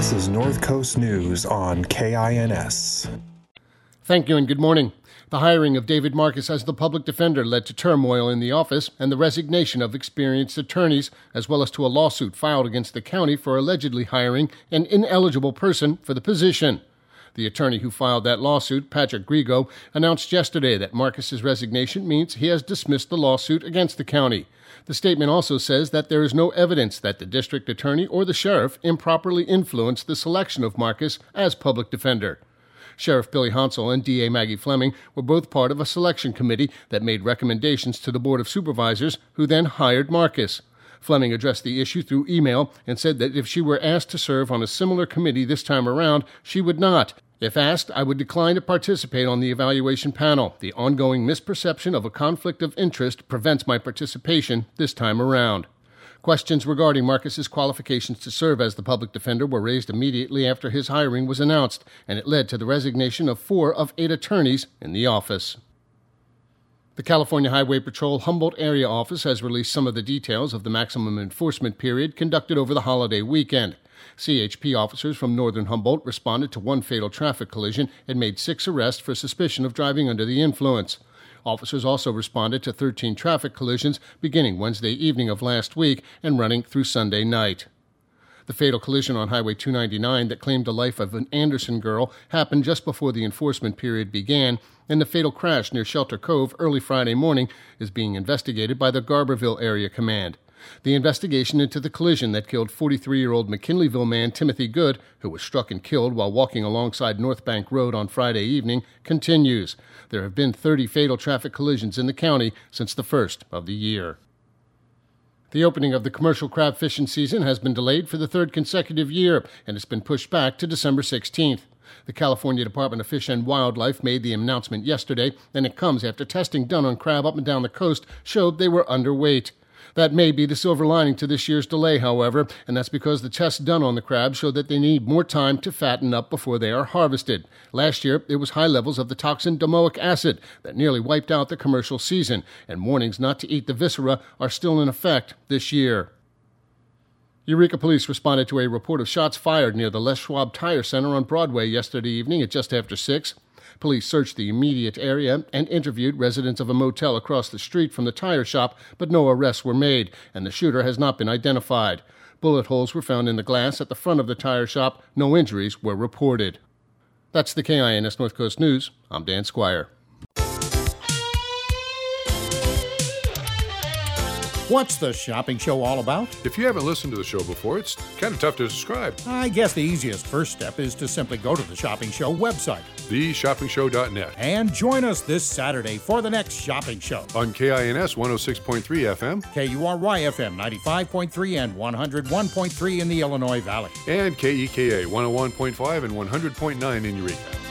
This is North Coast News on KINS. Thank you and good morning. The hiring of David Marcus as the public defender led to turmoil in the office and the resignation of experienced attorneys, as well as to a lawsuit filed against the county for allegedly hiring an ineligible person for the position. The attorney who filed that lawsuit, Patrick Grigo, announced yesterday that Marcus's resignation means he has dismissed the lawsuit against the county. The statement also says that there is no evidence that the district attorney or the sheriff improperly influenced the selection of Marcus as public defender. Sheriff Billy Hansel and DA Maggie Fleming were both part of a selection committee that made recommendations to the Board of Supervisors, who then hired Marcus. Fleming addressed the issue through email and said that if she were asked to serve on a similar committee this time around, she would not. If asked, I would decline to participate on the evaluation panel. The ongoing misperception of a conflict of interest prevents my participation this time around. Questions regarding Marcus's qualifications to serve as the public defender were raised immediately after his hiring was announced, and it led to the resignation of 4 of 8 attorneys in the office. The California Highway Patrol Humboldt Area Office has released some of the details of the maximum enforcement period conducted over the holiday weekend. CHP officers from northern Humboldt responded to 1 fatal traffic collision and made 6 arrests for suspicion of driving under the influence. Officers also responded to 13 traffic collisions beginning Wednesday evening of last week and running through Sunday night. The fatal collision on Highway 299 that claimed the life of an Anderson girl happened just before the enforcement period began, and the fatal crash near Shelter Cove early Friday morning is being investigated by the Garberville Area Command. The investigation into the collision that killed 43-year-old McKinleyville man Timothy Good, who was struck and killed while walking alongside North Bank Road on Friday evening, continues. There have been 30 fatal traffic collisions in the county since the first of the year. The opening of the commercial crab fishing season has been delayed for the 3rd consecutive year, and it's been pushed back to December 16th. The California Department of Fish and Wildlife made the announcement yesterday, and it comes after testing done on crab up and down the coast showed they were underweight. That may be the silver lining to this year's delay, however, and that's because the tests done on the crabs show that they need more time to fatten up before they are harvested. Last year, it was high levels of the toxin domoic acid that nearly wiped out the commercial season, and warnings not to eat the viscera are still in effect this year. Eureka Police responded to a report of shots fired near the Les Schwab Tire Center on Broadway yesterday evening at just after 6. Police searched the immediate area and interviewed residents of a motel across the street from the tire shop, but no arrests were made, and the shooter has not been identified. Bullet holes were found in the glass at the front of the tire shop. No injuries were reported. That's the KINS North Coast News. I'm Dan Squire. What's the shopping show all about? If you haven't listened to the show before, it's kind of tough to describe. I guess the easiest first step is to simply go to the Shopping Show website, theshoppingshow.net, and join us this Saturday for the next shopping show. On KINS 106.3 FM, KURY FM 95.3 and 101.3 in the Illinois Valley, and KEKA 101.5 and 100.9 in Eureka.